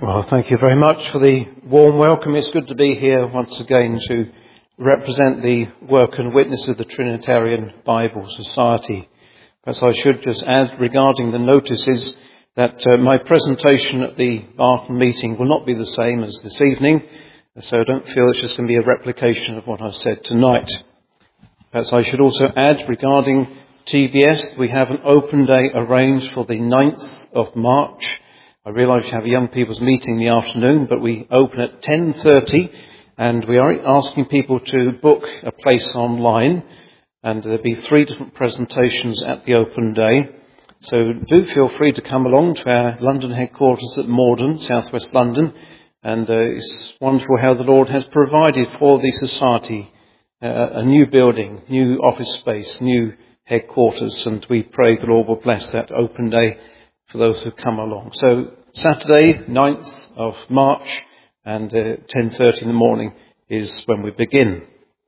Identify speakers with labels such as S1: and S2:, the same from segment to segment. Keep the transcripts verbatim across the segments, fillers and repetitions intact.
S1: Well, thank you very much for the warm welcome. It's good to be here once again to represent the work and witness of the Trinitarian Bible Society. Perhaps I should just add regarding the notices that uh, my presentation at the Barton meeting will not be the same as this evening, so don't feel it's just going to be a replication of what I said tonight. Perhaps I should also add regarding T B S, we have an open day arranged for the ninth of March. I realise you have a young people's meeting in the afternoon, but we open at ten thirty and we are asking people to book a place online, and there'll be three different presentations at the open day. So do feel free to come along to our London headquarters at Morden, southwest London, and uh, it's wonderful how the Lord has provided for the Society uh, a new building, new office space, new headquarters, and we pray the Lord will bless that open day for those who come along. So Saturday, ninth of March, and uh, ten thirty in the morning is when we begin.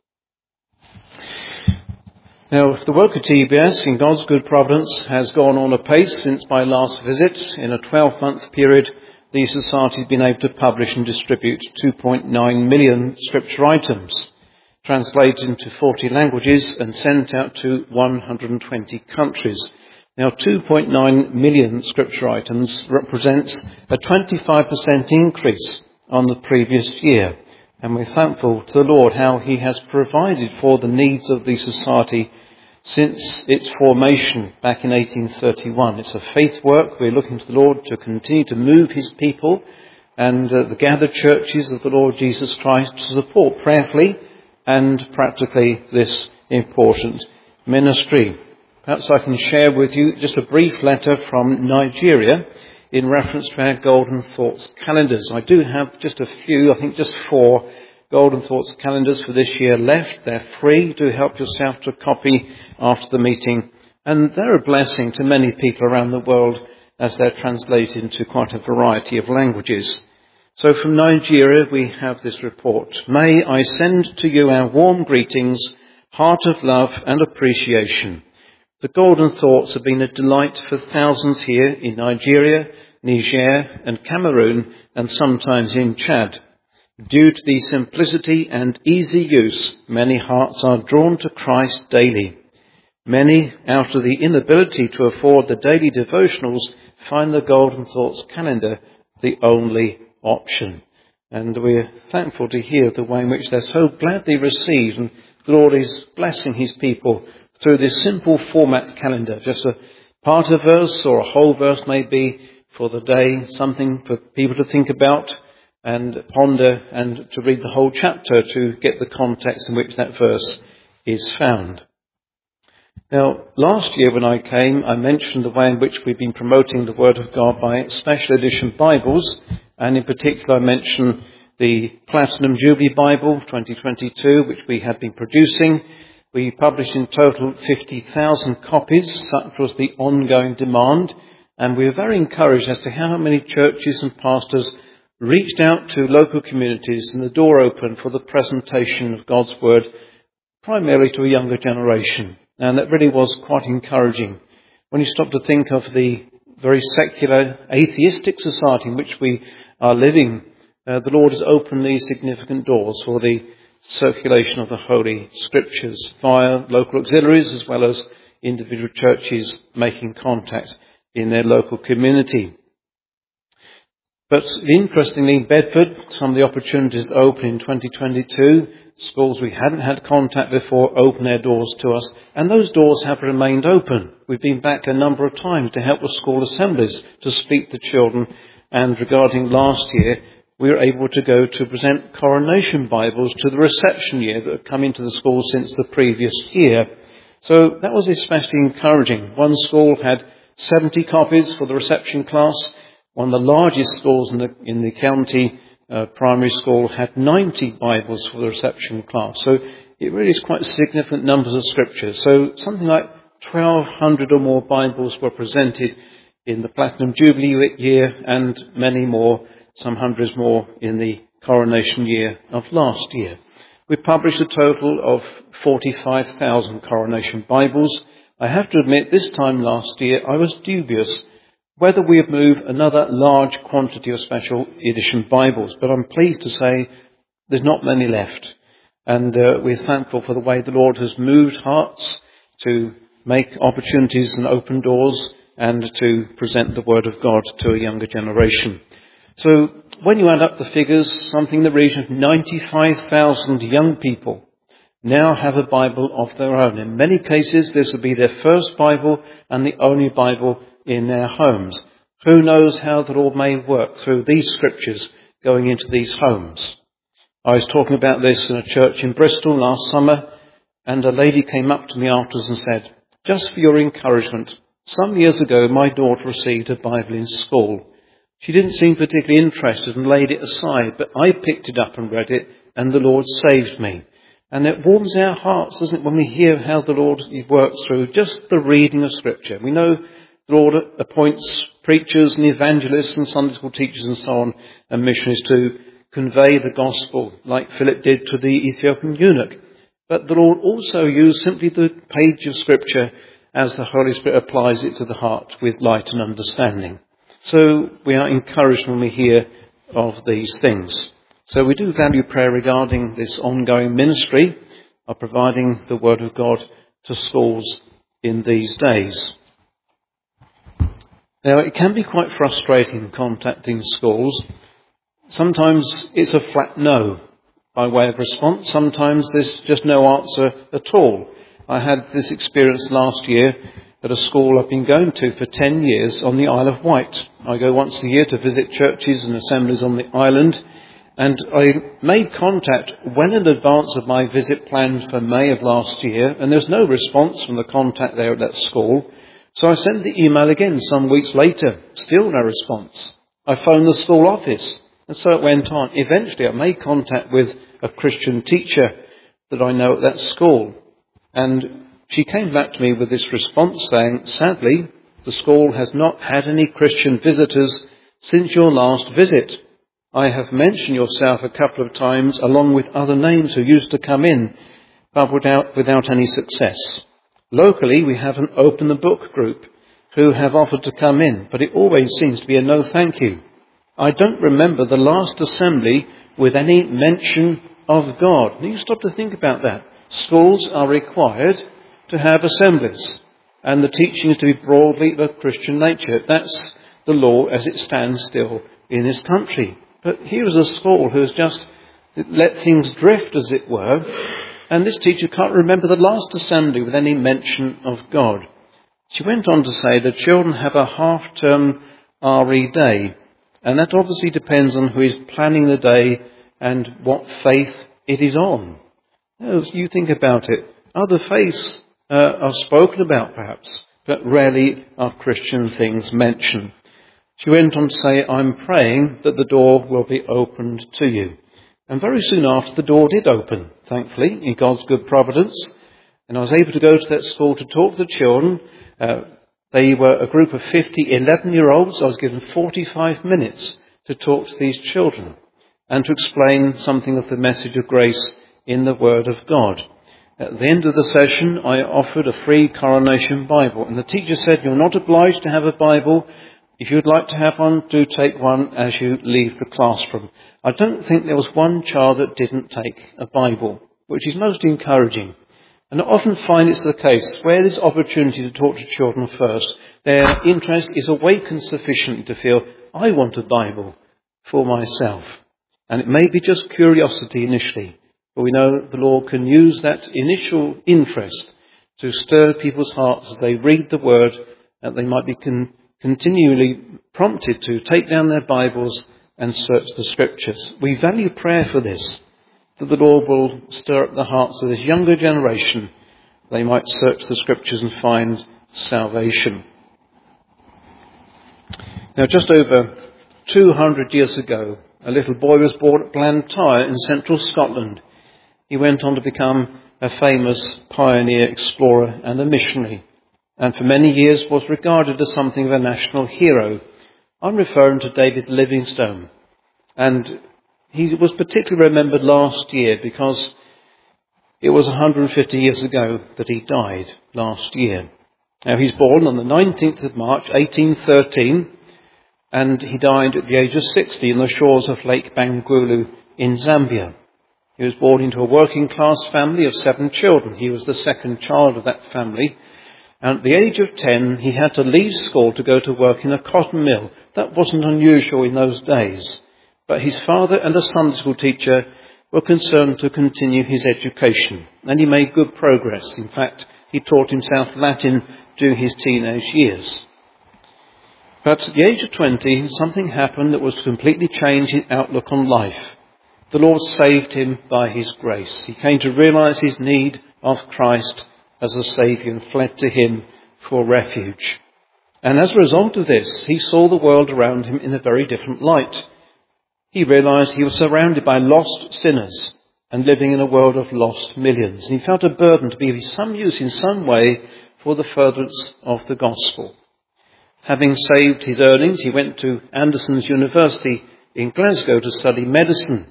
S1: Now, the work of T B S, in God's good providence, has gone on apace since my last visit. In a twelve-month period, the Society has been able to publish and distribute two point nine million scripture items, translated into forty languages and sent out to one hundred twenty countries. Now, two point nine million scripture items represents a twenty-five percent increase on the previous year. And we're thankful to the Lord how He has provided for the needs of the Society since its formation back in eighteen thirty-one. It's a faith work. We're looking to the Lord to continue to move His people and uh, the gathered churches of the Lord Jesus Christ to support prayerfully and practically this important ministry. Perhaps I can share with you just a brief letter from Nigeria in reference to our Golden Thoughts calendars. I do have just a few, I think just four Golden Thoughts calendars for this year left. They're free. Do help yourself to a copy after the meeting. And they're a blessing to many people around the world as they're translated into quite a variety of languages. So from Nigeria we have this report. May I send to you our warm greetings, heart of love and appreciation. The Golden Thoughts have been a delight for thousands here in Nigeria, Niger and Cameroon, and sometimes in Chad. Due to the simplicity and easy use, many hearts are drawn to Christ daily. Many, out of the inability to afford the daily devotionals, find the Golden Thoughts calendar the only option. And we're thankful to hear the way in which they're so gladly received, and the Lord is blessing His people through this simple format calendar. Just a part of a verse or a whole verse maybe for the day, something for people to think about and ponder, and to read the whole chapter to get the context in which that verse is found. Now, last year when I came, I mentioned the way in which we've been promoting the Word of God by special edition Bibles, and in particular I mentioned the Platinum Jubilee Bible twenty twenty-two, which we have been producing. We published in total fifty thousand copies. Such was the ongoing demand. And we were very encouraged as to how many churches and pastors reached out to local communities and the door opened for the presentation of God's Word, primarily to a younger generation. And that really was quite encouraging. When you stop to think of the very secular, atheistic society in which we are living, uh, the Lord has opened these significant doors for the circulation of the Holy Scriptures via local auxiliaries as well as individual churches making contact in their local community. But interestingly, in Bedford, some of the opportunities open in twenty twenty-two, schools we hadn't had contact before open their doors to us, and those doors have remained open. We've been back a number of times to help with school assemblies to speak to children, and regarding last year, we were able to go to present coronation Bibles to the reception year that had come into the school since the previous year. So that was especially encouraging. One school had seventy copies for the reception class. One of the largest schools in the, in the county uh, primary school had ninety Bibles for the reception class. So it really is quite significant numbers of scriptures. So something like twelve hundred or more Bibles were presented in the Platinum Jubilee year, and many more, some hundreds more in the coronation year of last year. We published a total of forty-five thousand coronation Bibles. I have to admit, this time last year I was dubious whether we move another large quantity of special edition Bibles. But I'm pleased to say there's not many left. And uh, we're thankful for the way the Lord has moved hearts to make opportunities and open doors and to present the Word of God to a younger generation. So when you add up the figures, something in the region of ninety-five thousand young people now have a Bible of their own. In many cases, this will be their first Bible and the only Bible in their homes. Who knows how the Lord may work through these scriptures going into these homes. I was talking about this in a church in Bristol last summer, and a lady came up to me afterwards and said, "Just for your encouragement, some years ago my daughter received a Bible in school. She didn't seem particularly interested and laid it aside, but I picked it up and read it, and the Lord saved me." And it warms our hearts, doesn't it, when we hear how the Lord works through just the reading of Scripture. We know the Lord appoints preachers and evangelists and Sunday school teachers and so on, and missionaries to convey the gospel, like Philip did to the Ethiopian eunuch. But the Lord also used simply the page of Scripture as the Holy Spirit applies it to the heart with light and understanding. So we are encouraged when we hear of these things. So we do value prayer regarding this ongoing ministry of providing the Word of God to schools in these days. Now, it can be quite frustrating contacting schools. Sometimes it's a flat no by way of response. Sometimes there's just no answer at all. I had this experience last year at a school I've been going to for ten years on the Isle of Wight. I go once a year to visit churches and assemblies on the island, and I made contact well in advance of my visit planned for May of last year, and there's no response from the contact there at that school. So I sent the email again some weeks later, still no response. I phoned the school office, and so it went on. Eventually I made contact with a Christian teacher that I know at that school, and she came back to me with this response saying, "Sadly, the school has not had any Christian visitors since your last visit. I have mentioned yourself a couple of times along with other names who used to come in, but without, without any success. Locally, we have an open the book group who have offered to come in, but it always seems to be a no thank you. I don't remember the last assembly with any mention of God." Now you stop to think about that. Schools are required to have assemblies, and the teaching is to be broadly of a Christian nature. That's the law as it stands still in this country. But here is a school who has just let things drift, as it were, and this teacher can't remember the last assembly with any mention of God. She went on to say the children have a half-term R E day, and that obviously depends on who is planning the day and what faith it is on. As you think about it, other faiths uh, are spoken about perhaps, but rarely are Christian things mentioned. She went on to say, "I'm praying that the door will be opened to you." And very soon after, the door did open, thankfully, in God's good providence. And I was able to go to that school to talk to the children. Uh, they were a group of fifty eleven-year-olds. I was given forty-five minutes to talk to these children and to explain something of the message of grace in the Word of God. At the end of the session, I offered a free Coronation Bible. And the teacher said, "You're not obliged to have a Bible. If you'd like to have one, do take one as you leave the classroom." I don't think there was one child that didn't take a Bible, which is most encouraging. And I often find it's the case where there's opportunity to talk to children first, their interest is awakened sufficiently to feel, I want a Bible for myself. And it may be just curiosity initially, but we know that the Lord can use that initial interest to stir people's hearts as they read the Word, that they might be con- continually prompted to take down their Bibles and search the Scriptures. We value prayer for this, that the Lord will stir up the hearts of this younger generation. They might search the Scriptures and find salvation. Now, just over two hundred years ago, a little boy was born at Blantyre in central Scotland. He went on to become a famous pioneer, explorer and a missionary, and for many years was regarded as something of a national hero. I'm referring to David Livingstone, and he was particularly remembered last year because it was one hundred fifty years ago that he died last year. Now, he's born on the nineteenth of March, eighteen thirteen, and he died at the age of sixty on the shores of Lake Bangweulu in Zambia. He was born into a working class family of seven children. He was the second child of that family. And at the age of ten, he had to leave school to go to work in a cotton mill. That wasn't unusual in those days. But his father and a Sunday school teacher were concerned to continue his education. And he made good progress. In fact, he taught himself Latin during his teenage years. But at the age of twenty, something happened that was to completely change his outlook on life. The Lord saved him by his grace. He came to realize his need of Christ as a Saviour and fled to him for refuge. And as a result of this, he saw the world around him in a very different light. He realized he was surrounded by lost sinners and living in a world of lost millions. And he felt a burden to be of some use in some way for the furtherance of the gospel. Having saved his earnings, he went to Anderson's University in Glasgow to study medicine.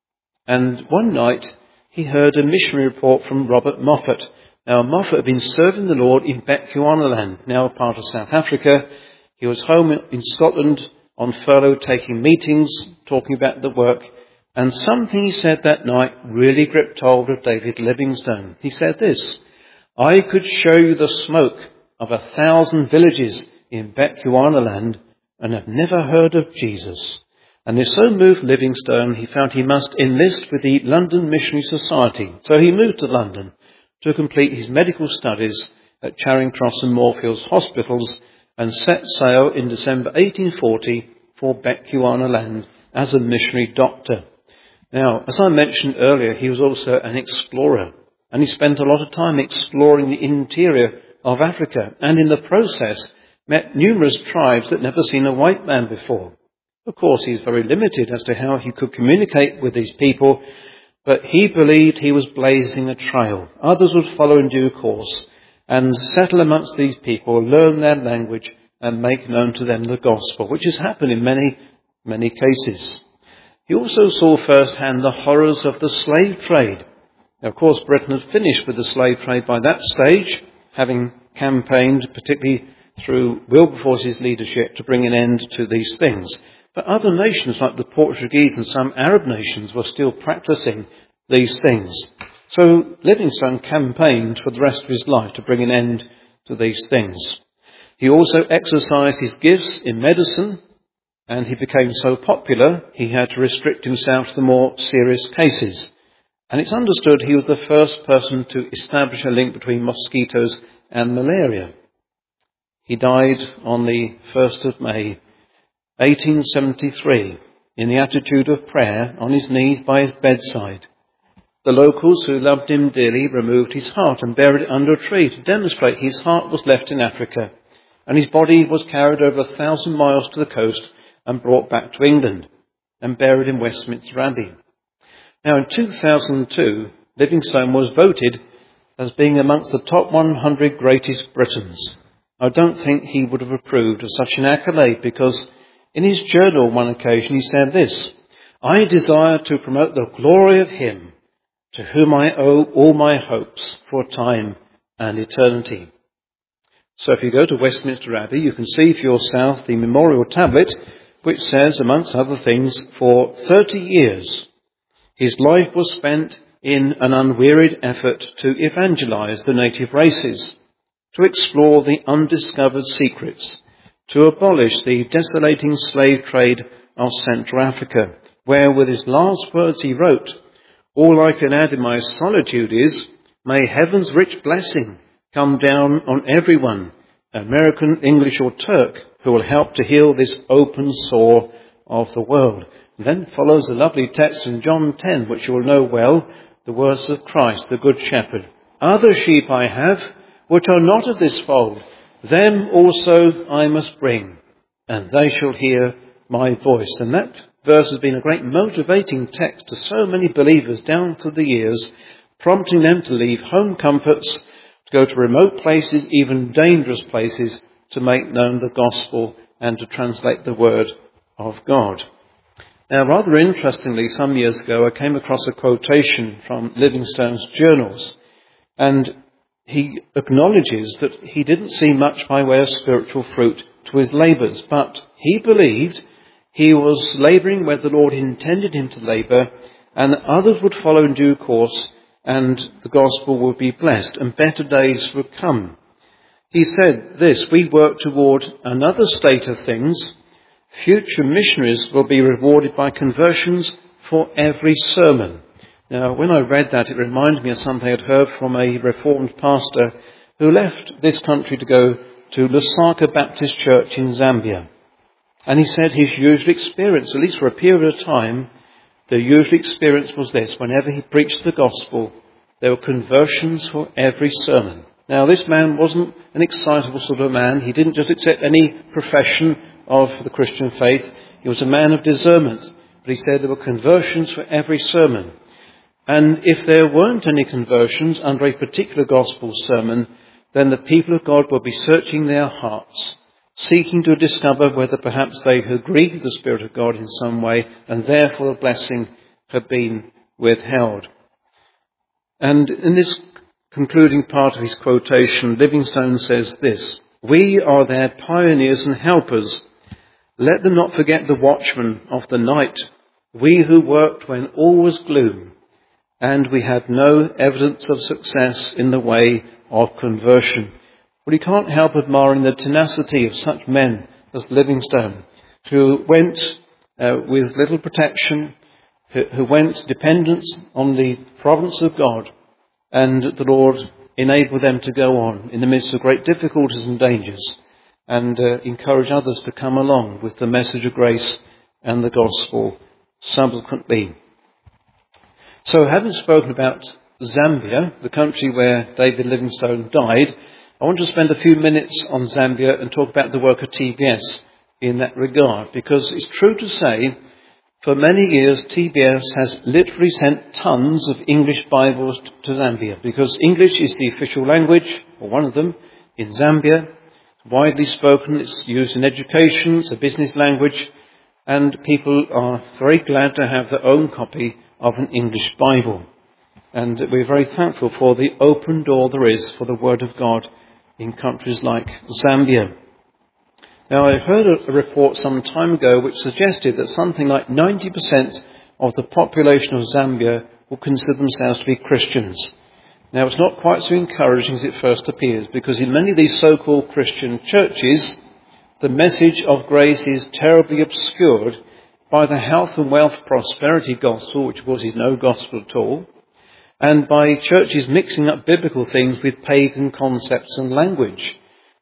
S1: And one night he heard a missionary report from Robert Moffat. Now, Moffat had been serving the Lord in Bechuanaland, now a part of South Africa. He was home in Scotland on furlough, taking meetings, talking about the work. And something he said that night really gripped hold of David Livingstone. He said this: "I could show you the smoke of a thousand villages in Bechuanaland and have never heard of Jesus." And this so moved Livingstone, he found he must enlist with the London Missionary Society. So he moved to London to complete his medical studies at Charing Cross and Moorfields Hospitals and set sail in December eighteen forty for Bechuanaland as a missionary doctor. Now, as I mentioned earlier, he was also an explorer, and he spent a lot of time exploring the interior of Africa, and in the process met numerous tribes that never seen a white man before. Of course, he's very limited as to how he could communicate with these people, but he believed he was blazing a trail. Others would follow in due course and settle amongst these people, learn their language and make known to them the gospel, which has happened in many, many cases. He also saw firsthand the horrors of the slave trade. Now, of course, Britain had finished with the slave trade by that stage, having campaigned, particularly through Wilberforce's leadership, to bring an end to these things. But other nations like the Portuguese and some Arab nations were still practicing these things. So Livingstone campaigned for the rest of his life to bring an end to these things. He also exercised his gifts in medicine, and he became so popular he had to restrict himself to the more serious cases. And it's understood he was the first person to establish a link between mosquitoes and malaria. He died on the first of May, eighteen seventy-three, in the attitude of prayer on his knees by his bedside. The locals who loved him dearly removed his heart and buried it under a tree to demonstrate his heart was left in Africa, and his body was carried over a thousand miles to the coast and brought back to England and buried in Westminster Abbey. Now, in two thousand two, Livingstone was voted as being amongst the top one hundred greatest Britons. I don't think he would have approved of such an accolade, because in his journal on one occasion he said this: "I desire to promote the glory of him to whom I owe all my hopes for time and eternity." So if you go to Westminster Abbey, you can see for yourself the memorial tablet, which says, amongst other things, for thirty years his life was spent in an unwearied effort to evangelize the native races, to explore the undiscovered secrets, to abolish the desolating slave trade of Central Africa, where with his last words he wrote, "All I can add in my solitude is, may heaven's rich blessing come down on everyone, American, English or Turk, who will help to heal this open sore of the world." And then follows a lovely text in John ten, which you will know well, the words of Christ, the Good Shepherd. "Other sheep I have, which are not of this fold, them also I must bring, and they shall hear my voice." And that verse has been a great motivating text to so many believers down through the years, prompting them to leave home comforts, to go to remote places, even dangerous places, to make known the gospel and to translate the word of God. Now, rather interestingly, some years ago I came across a quotation from Livingstone's journals, and he acknowledges that he didn't see much by way of spiritual fruit to his labours. But he believed he was labouring where the Lord intended him to labour, and that others would follow in due course, and the gospel would be blessed, and better days would come. He said this: we work toward another state of things. Future missionaries will be rewarded by conversions for every sermon. Now, when I read that, it reminded me of something I'd heard from a Reformed pastor who left this country to go to Lusaka Baptist Church in Zambia. And he said his usual experience, at least for a period of time, the usual experience was this: whenever he preached the gospel, there were conversions for every sermon. Now, this man wasn't an excitable sort of man. He didn't just accept any profession of the Christian faith. He was a man of discernment. But he said there were conversions for every sermon. And if there weren't any conversions under a particular gospel sermon, then the people of God would be searching their hearts, seeking to discover whether perhaps they had grieved the Spirit of God in some way, and therefore the blessing had been withheld. And in this concluding part of his quotation, Livingstone says this: we are their pioneers and helpers. Let them not forget the watchmen of the night, we who worked when all was gloom, and we had no evidence of success in the way of conversion. Well, you can't help admiring the tenacity of such men as Livingstone, who went uh, with little protection, who, who went dependent on the providence of God, and the Lord enabled them to go on in the midst of great difficulties and dangers, and uh, encourage others to come along with the message of grace and the gospel subsequently. So, having spoken about Zambia, the country where David Livingstone died, I want to spend a few minutes on Zambia and talk about the work of T B S in that regard, because it's true to say, for many years T B S has literally sent tons of English Bibles to Zambia, because English is the official language, or one of them, in Zambia. It's widely spoken, it's used in education, it's a business language, and people are very glad to have their own copy of an English Bible. And we're very thankful for the open door there is for the Word of God in countries like Zambia. Now, I heard a report some time ago which suggested that something like ninety percent of the population of Zambia will consider themselves to be Christians. Now, it's not quite so encouraging as it first appears, because in many of these so-called Christian churches, the message of grace is terribly obscured by the health and wealth prosperity gospel, which of course is no gospel at all, and by churches mixing up biblical things with pagan concepts and language.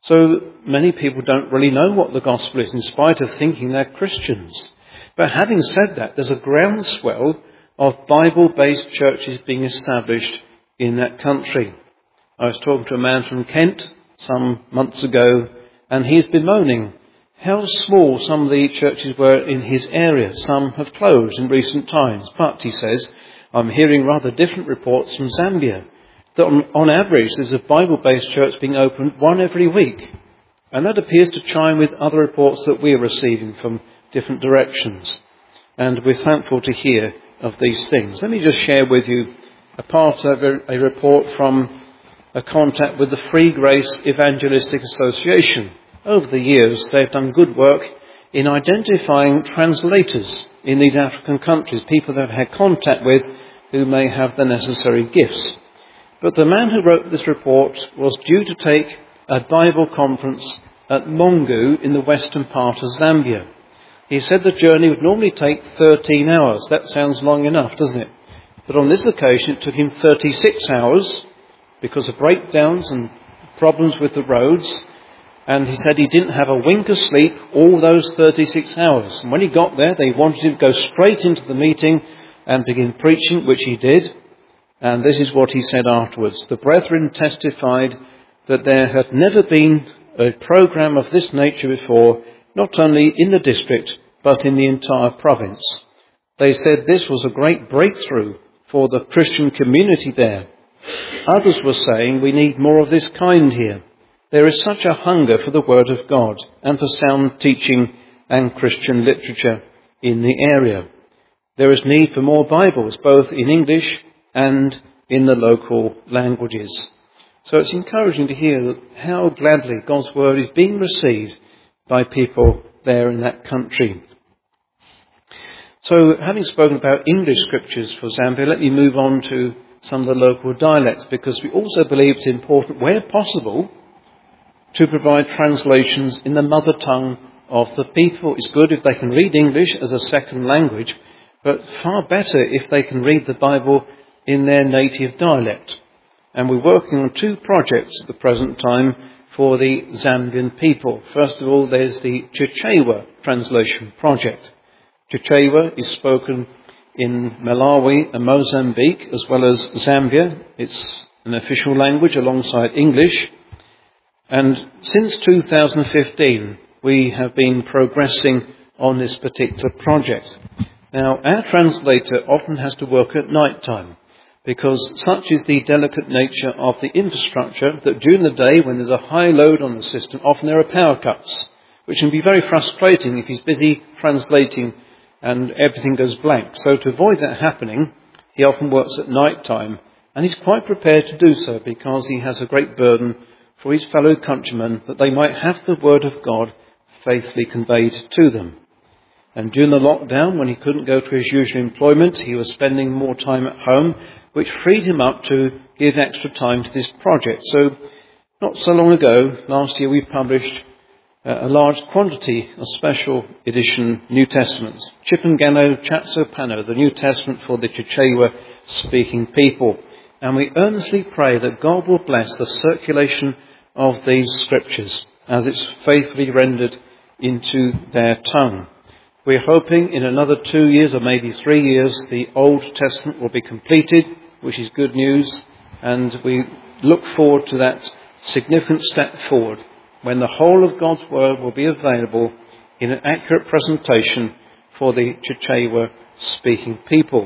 S1: So many people don't really know what the gospel is, in spite of thinking they're Christians. But having said that, there's a groundswell of Bible-based churches being established in that country. I was talking to a man from Kent some months ago, and he's bemoaning how small some of the churches were in his area. Some have closed in recent times. But, he says, I'm hearing rather different reports from Zambia, that on, on average there's a Bible-based church being opened one every week. And that appears to chime with other reports that we're receiving from different directions. And we're thankful to hear of these things. Let me just share with you a part of a, a report from a contact with the Free Grace Evangelistic Association. Over the years, they've done good work in identifying translators in these African countries, people they've had contact with who may have the necessary gifts. But the man who wrote this report was due to take a Bible conference at Mongu in the western part of Zambia. He said the journey would normally take thirteen hours. That sounds long enough, doesn't it? But on this occasion, it took him thirty-six hours because of breakdowns and problems with the roads. And he said he didn't have a wink of sleep all those thirty-six hours. And when he got there, they wanted him to go straight into the meeting and begin preaching, which he did. And this is what he said afterwards. The brethren testified that there had never been a program of this nature before, not only in the district, but in the entire province. They said this was a great breakthrough for the Christian community there. Others were saying we need more of this kind here. There is such a hunger for the Word of God and for sound teaching and Christian literature in the area. There is need for more Bibles, both in English and in the local languages. So it's encouraging to hear how gladly God's Word is being received by people there in that country. So, having spoken about English scriptures for Zambia, let me move on to some of the local dialects, because we also believe it's important, where possible, to provide translations in the mother tongue of the people. It's good if they can read English as a second language, but far better if they can read the Bible in their native dialect. And we're working on two projects at the present time for the Zambian people. First of all, there's the Chichewa translation project. Chichewa is spoken in Malawi and Mozambique as well as Zambia. It's an official language alongside English. And since two thousand fifteen, we have been progressing on this particular project. Now, our translator often has to work at night time, because such is the delicate nature of the infrastructure that during the day, when there's a high load on the system, often there are power cuts, which can be very frustrating if he's busy translating and everything goes blank. So to avoid that happening, he often works at night time, and he's quite prepared to do so because he has a great burden for his fellow countrymen that they might have the word of God faithfully conveyed to them. And during the lockdown, when he couldn't go to his usual employment, he was spending more time at home, which freed him up to give extra time to this project. So not so long ago, last year, we published a large quantity of special edition New Testaments. Chipangano Chatsopano, the New Testament for the Chichewa speaking people. And we earnestly pray that God will bless the circulation of these scriptures as it's faithfully rendered into their tongue. We're hoping in another two years or maybe three years the Old Testament will be completed, which is good news, and we look forward to that significant step forward when the whole of God's Word will be available in an accurate presentation for the Chichewa speaking people.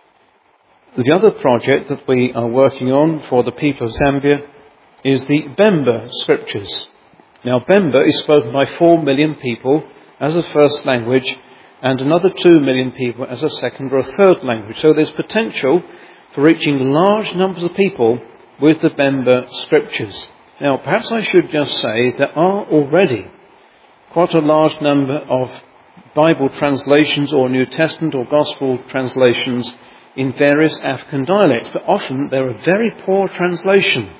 S1: The other project that we are working on for the people of Zambia is the Bemba Scriptures. Now, Bemba is spoken by four million people as a first language and another two million people as a second or a third language. So there's potential for reaching large numbers of people with the Bemba Scriptures. Now, perhaps I should just say there are already quite a large number of Bible translations or New Testament or Gospel translations in various African dialects, but often they're a very poor translation.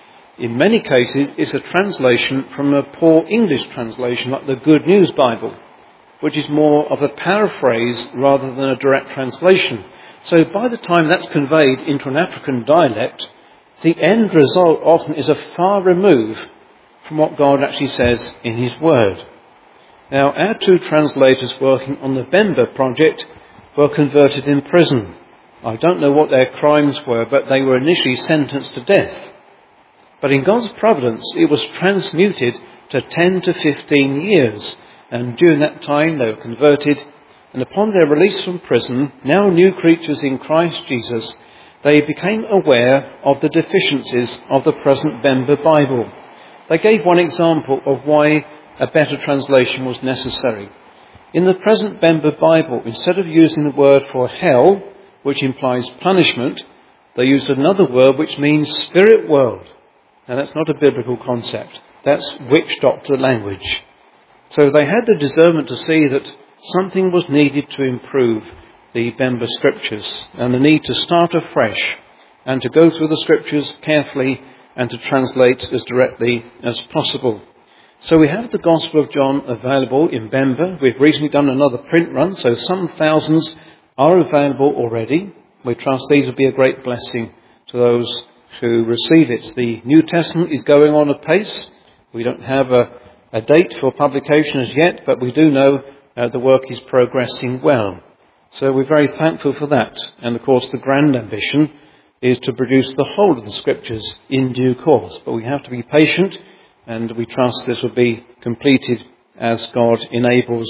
S1: In many cases, it's a translation from a poor English translation, like the Good News Bible, which is more of a paraphrase rather than a direct translation. So by the time that's conveyed into an African dialect, the end result often is a far remove from what God actually says in His Word. Now, our two translators working on the Bemba project were converted in prison. I don't know what their crimes were, but they were initially sentenced to death. But in God's providence, it was transmuted to ten to fifteen years. And during that time, they were converted. And upon their release from prison, now new creatures in Christ Jesus, they became aware of the deficiencies of the present Bemba Bible. They gave one example of why a better translation was necessary. In the present Bemba Bible, instead of using the word for hell, which implies punishment, they used another word which means spirit world. Now, that's not a biblical concept. That's witch doctor language. So they had the discernment to see that something was needed to improve the Bemba Scriptures, and the need to start afresh and to go through the Scriptures carefully and to translate as directly as possible. So we have the Gospel of John available in Bemba. We've recently done another print run, so some thousands are available already. We trust these will be a great blessing to those who receive it. The New Testament is going on apace. We don't have a, a date for publication as yet, but we do know uh, the work is progressing well. So we're very thankful for that. And of course the grand ambition is to produce the whole of the Scriptures in due course. But we have to be patient, and we trust this will be completed as God enables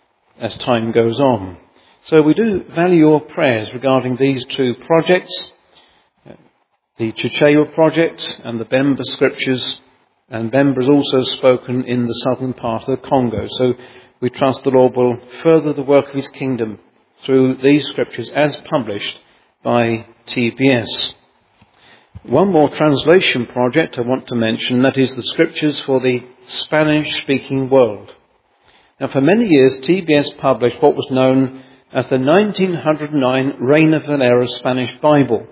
S1: as time goes on. So we do value your prayers regarding these two projects, the Chichewa project and the Bemba Scriptures. And Bemba is also spoken in the southern part of the Congo. So we trust the Lord will further the work of His kingdom through these Scriptures as published by T B S. One more translation project I want to mention, that is the Scriptures for the Spanish-speaking world. Now, for many years, T B S published what was known as the nineteen oh nine Reina Valera Spanish Bible.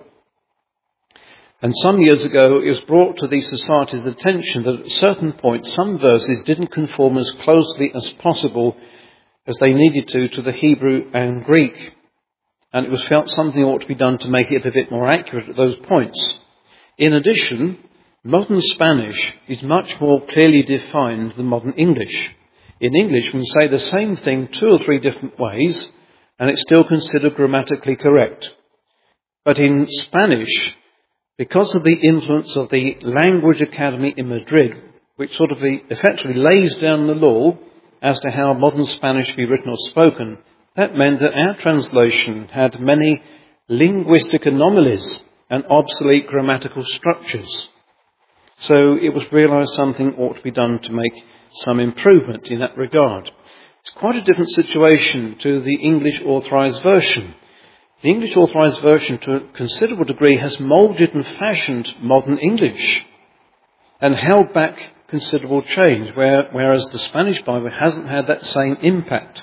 S1: And some years ago, it was brought to the Society's attention that at certain points, some verses didn't conform as closely as possible as they needed to to the Hebrew and Greek. And it was felt something ought to be done to make it a bit more accurate at those points. In addition, modern Spanish is much more clearly defined than modern English. In English, we can say the same thing two or three different ways, and it's still considered grammatically correct. But in Spanish, because of the influence of the Language Academy in Madrid, which sort of effectively lays down the law as to how modern Spanish should be written or spoken, that meant that our translation had many linguistic anomalies and obsolete grammatical structures. So it was realised something ought to be done to make some improvement in that regard. It's quite a different situation to the English Authorised Version. The English Authorised Version, to a considerable degree, has moulded and fashioned modern English and held back considerable change, where, whereas the Spanish Bible hasn't had that same impact.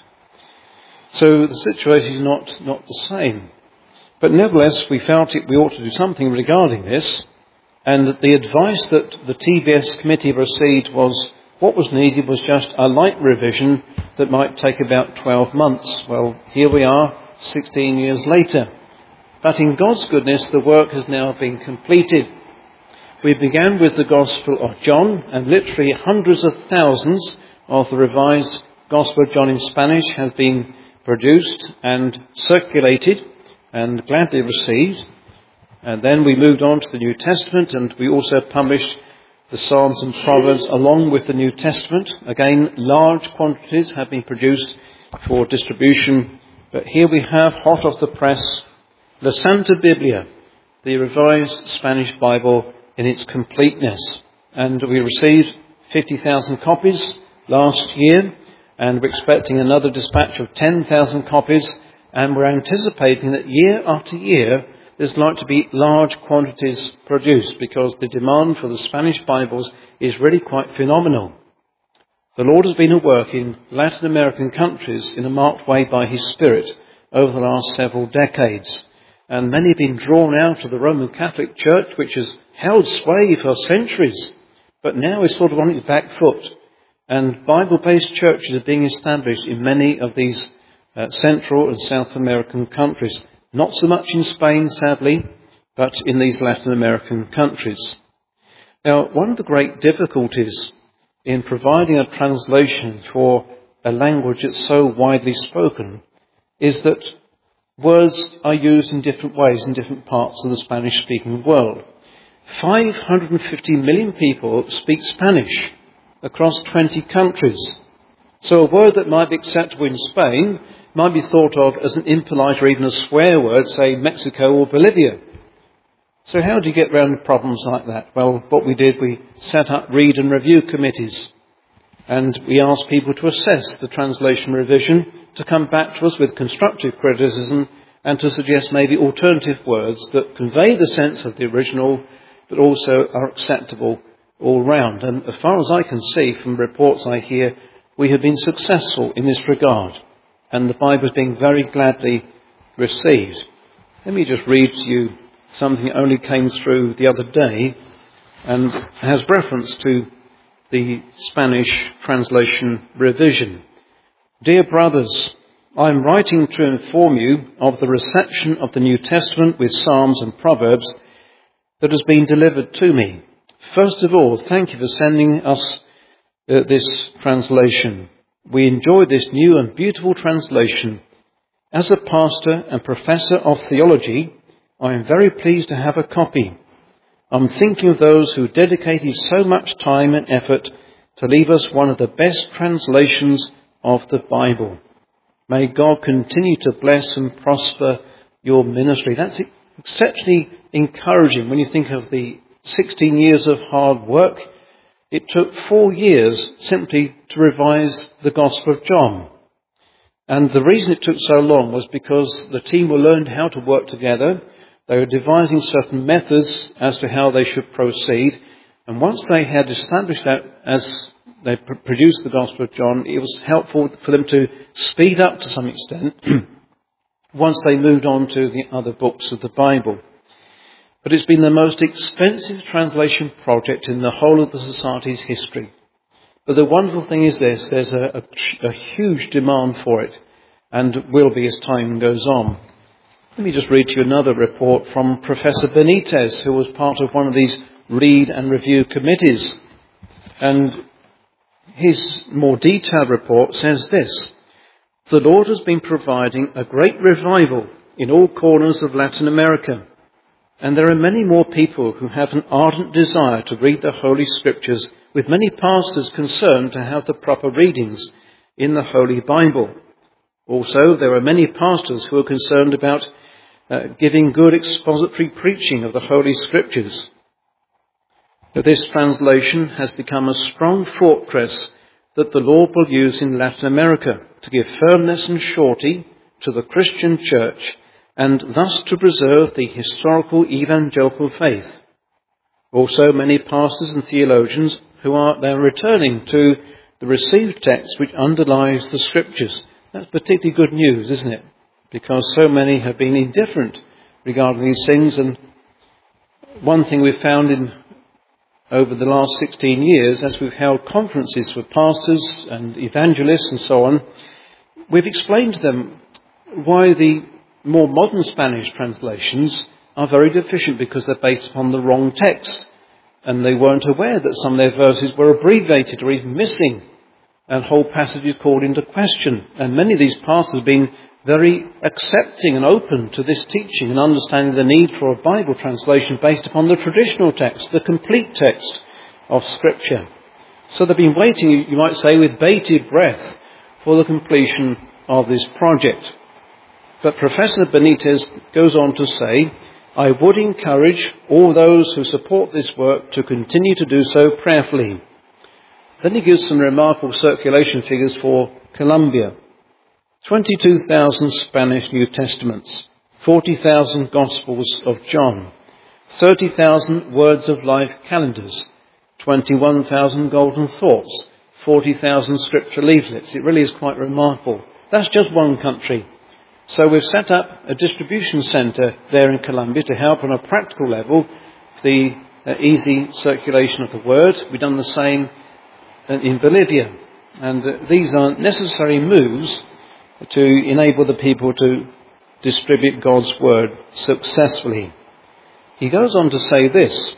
S1: So the situation is not, not the same. But nevertheless, we felt it, we ought to do something regarding this, and the advice that the T B S committee received was what was needed was just a light revision that might take about twelve months. Well, here we are, sixteen years later. But in God's goodness, the work has now been completed. We began with the Gospel of John, and literally hundreds of thousands of the revised Gospel of John in Spanish has been produced and circulated and gladly received. And then we moved on to the New Testament, and we also published the Psalms and Proverbs along with the New Testament. Again, large quantities have been produced for distribution. But here we have, hot off the press, La Santa Biblia, the revised Spanish Bible in its completeness. And we received fifty thousand copies last year, and we're expecting another dispatch of ten thousand copies, and we're anticipating that year after year there's like to be large quantities produced, because the demand for the Spanish Bibles is really quite phenomenal. The Lord has been at work in Latin American countries in a marked way by His Spirit over the last several decades. And many have been drawn out of the Roman Catholic Church, which has held sway for centuries, but now is sort of on its back foot. And Bible-based churches are being established in many of these uh, Central and South American countries. Not so much in Spain, sadly, but in these Latin American countries. Now, one of the great difficulties in providing a translation for a language that's so widely spoken is that words are used in different ways in different parts of the Spanish-speaking world. five hundred fifty million people speak Spanish across twenty countries. So a word that might be acceptable in Spain might be thought of as an impolite or even a swear word, say Mexico or Bolivia. So how do you get around problems like that? Well, what we did, we set up read and review committees, and we asked people to assess the translation revision, to come back to us with constructive criticism, and to suggest maybe alternative words that convey the sense of the original, but also are acceptable all round. And as far as I can see from reports I hear, we have been successful in this regard, and the Bible is being very gladly received. Let me just read to you something that only came through the other day and has reference to the Spanish translation revision. Dear brothers, I am writing to inform you of the reception of the New Testament with Psalms and Proverbs that has been delivered to me. First of all, thank you for sending us uh, this translation. We enjoy this new and beautiful translation. As a pastor and professor of theology, I am very pleased to have a copy. I'm thinking of those who dedicated so much time and effort to leave us one of the best translations of the Bible. May God continue to bless and prosper your ministry. That's exceptionally encouraging when you think of the sixteen years of hard work. It took four years simply to revise the Gospel of John. And the reason it took so long was because the team were learned how to work together. They were devising certain methods as to how they should proceed. And once they had established that as they pr- produced the Gospel of John, it was helpful for them to speed up to some extent once they moved on to the other books of the Bible. But it's been the most expensive translation project in the whole of the Society's history. But the wonderful thing is this, there's a, a, a huge demand for it, and will be as time goes on. Let me just read to you another report from Professor Benitez, who was part of one of these read and review committees. And his more detailed report says this: the Lord has been providing a great revival in all corners of Latin America, and there are many more people who have an ardent desire to read the Holy Scriptures, with many pastors concerned to have the proper readings in the Holy Bible. Also, there are many pastors who are concerned about uh, giving good expository preaching of the Holy Scriptures. This translation has become a strong fortress that the Lord will use in Latin America to give firmness and surety to the Christian church, and thus to preserve the historical evangelical faith. Also, many pastors and theologians who are now returning to the received text which underlies the Scriptures. That's particularly good news, isn't it? Because so many have been indifferent regarding these things, and one thing we've found in over the last sixteen years, as we've held conferences for pastors and evangelists and so on, we've explained to them why the more modern Spanish translations are very deficient, because they're based upon the wrong text. And they weren't aware that some of their verses were abbreviated or even missing, and whole passages called into question. And many of these pastors have been very accepting and open to this teaching and understanding the need for a Bible translation based upon the traditional text, the complete text of Scripture. So they've been waiting, you might say, with bated breath for the completion of this project. But Professor Benitez goes on to say, I would encourage all those who support this work to continue to do so prayerfully. Then he gives some remarkable circulation figures for Colombia. twenty-two thousand Spanish New Testaments, forty thousand Gospels of John, thirty thousand Words of Life calendars, twenty-one thousand Golden Thoughts, forty thousand Scripture leaflets. It really is quite remarkable. That's just one country. So we've set up a distribution centre there in Colombia to help on a practical level the uh, easy circulation of the Word. We've done the same uh, in Bolivia. And uh, these are necessary moves to enable the people to distribute God's Word successfully. He goes on to say this,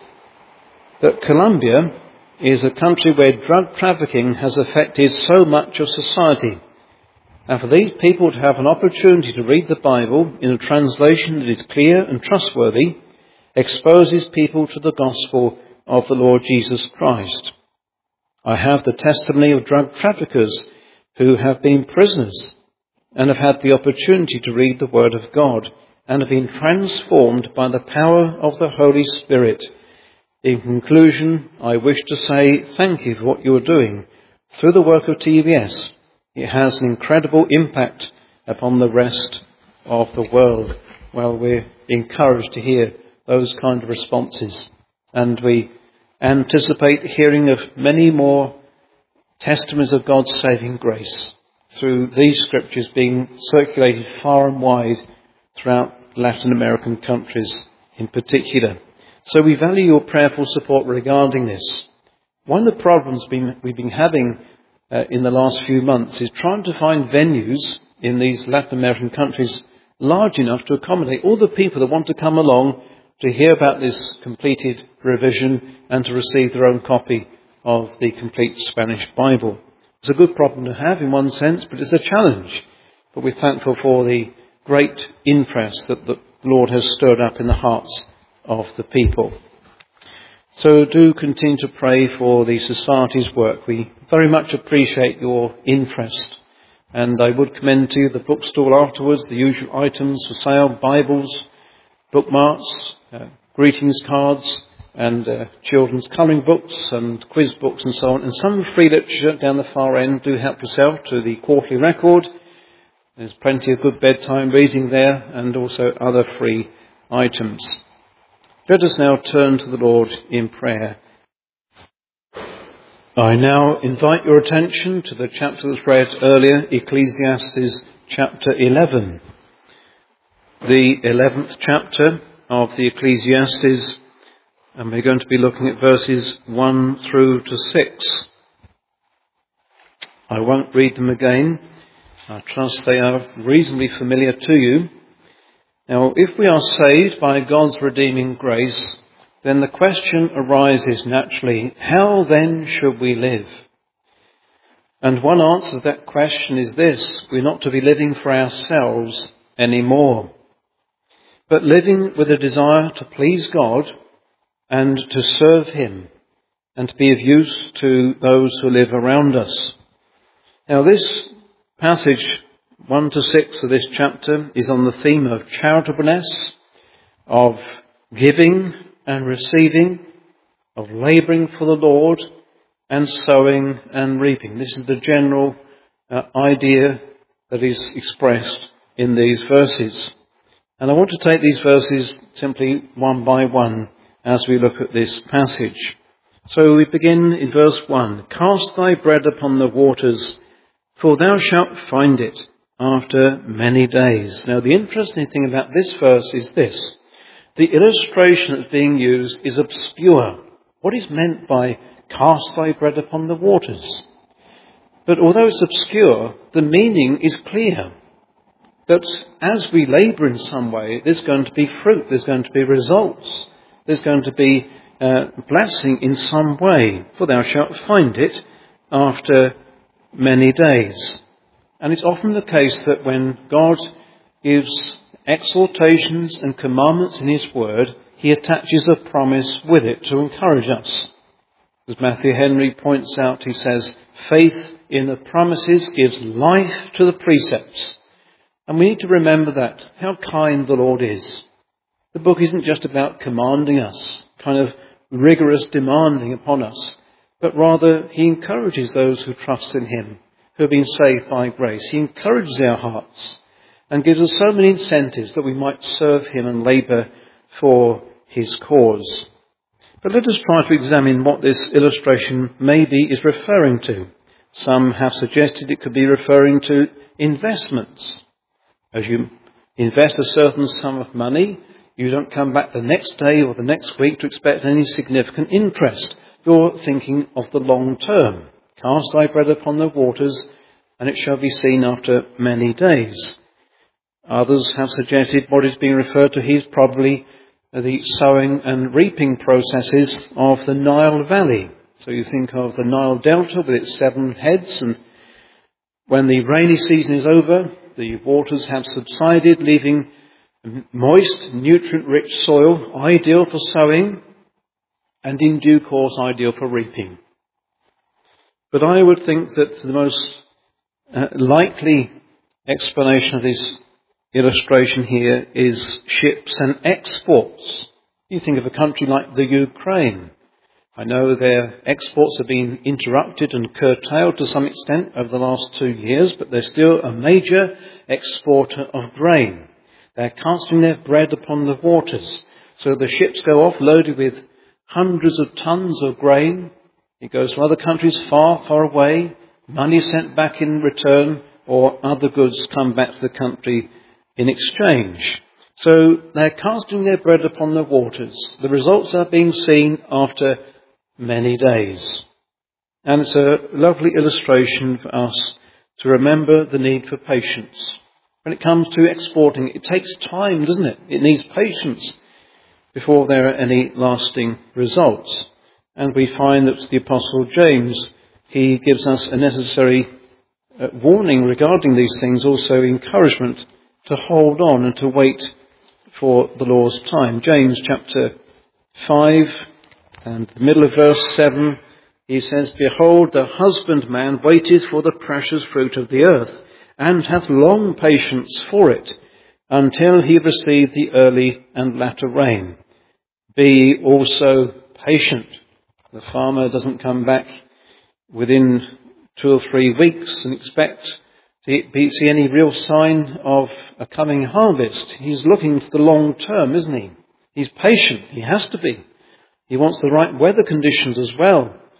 S1: that Colombia is a country where drug trafficking has affected so much of society. And for these people to have an opportunity to read the Bible in a translation that is clear and trustworthy exposes people to the gospel of the Lord Jesus Christ. I have the testimony of drug traffickers who have been prisoners and have had the opportunity to read the Word of God and have been transformed by the power of the Holy Spirit. In conclusion, I wish to say thank you for what you are doing. Through the work of T B S, it has an incredible impact upon the rest of the world. Well, we're encouraged to hear those kind of responses, and we anticipate hearing of many more testimonies of God's saving grace through these scriptures being circulated far and wide throughout Latin American countries in particular. So we value your prayerful support regarding this. One of the problems we've been having uh, in the last few months is trying to find venues in these Latin American countries large enough to accommodate all the people that want to come along to hear about this completed revision and to receive their own copy of the complete Spanish Bible. It's a good problem to have in one sense, but it's a challenge. But we're thankful for the great interest that the Lord has stirred up in the hearts of the people. So do continue to pray for the Society's work. We very much appreciate your interest. And I would commend to you the bookstall afterwards, the usual items for sale, Bibles, bookmarks, uh, greetings cards, and uh, children's colouring books and quiz books and so on. And some free literature down the far end. Do help yourself to the Quarterly Record. There's plenty of good bedtime reading there, and also other free items. Let us now turn to the Lord in prayer. I now invite your attention to the chapter that was read earlier, Ecclesiastes chapter eleven. The eleventh chapter of the Ecclesiastes, and we're going to be looking at verses one through to six. I won't read them again. I trust they are reasonably familiar to you. Now, if we are saved by God's redeeming grace, then the question arises naturally, how then should we live? And one answer to that question is this: we're not to be living for ourselves anymore, but living with a desire to please God and to serve Him and to be of use to those who live around us. Now, this passage, one to six of this chapter, is on the theme of charitableness, of giving and receiving, of labouring for the Lord, and sowing and reaping. This is the general uh, idea that is expressed in these verses. And I want to take these verses simply one by one as we look at this passage. So we begin in verse one. Cast thy bread upon the waters, for thou shalt find it after many days. Now, the interesting thing about this verse is this. The illustration that's being used is obscure. What is meant by cast thy bread upon the waters? But although it's obscure, the meaning is clear. That as we labour in some way, there's going to be fruit, there's going to be results, there's going to be uh, blessing in some way, for thou shalt find it after many days. And it's often the case that when God gives exhortations and commandments in His Word, He attaches a promise with it to encourage us. As Matthew Henry points out, he says, faith in the promises gives life to the precepts. And we need to remember that, how kind the Lord is. The book isn't just about commanding us, kind of rigorous demanding upon us, but rather He encourages those who trust in Him, who have been saved by grace. He encourages our hearts and gives us so many incentives that we might serve Him and labour for His cause. But let us try to examine what this illustration maybe is referring to. Some have suggested it could be referring to investments. As you invest a certain sum of money, you don't come back the next day or the next week to expect any significant interest. You're thinking of the long term. Cast thy bread upon the waters, and it shall be seen after many days. Others have suggested what is being referred to here is probably the sowing and reaping processes of the Nile Valley. So you think of the Nile Delta with its seven heads, and when the rainy season is over, the waters have subsided, leaving moist, nutrient-rich soil, ideal for sowing, and in due course ideal for reaping. But I would think that the most uh, likely explanation of this illustration here is ships and exports. You think of a country like the Ukraine. I know their exports have been interrupted and curtailed to some extent over the last two years, but they're still a major exporter of grain. They're casting their bread upon the waters. So the ships go off loaded with hundreds of tons of grain. It goes to other countries far, far away. Money sent back in return, or other goods come back to the country in exchange. So they're casting their bread upon the waters. The results are being seen after many days. And it's a lovely illustration for us to remember the need for patience. When it comes to exporting, it takes time, doesn't it? It needs patience before there are any lasting results. And we find that the Apostle James, he gives us a necessary uh, warning regarding these things, also encouragement to hold on and to wait for the Lord's time. James chapter five and the middle of verse seven, he says, Behold, the husbandman waiteth for the precious fruit of the earth, and hath long patience for it, until he receive the early and latter rain. Be also patient. The farmer doesn't come back within two or three weeks and expect to see any real sign of a coming harvest. He's looking for the long term, isn't he? He's patient. He has to be. He wants the right weather conditions as well.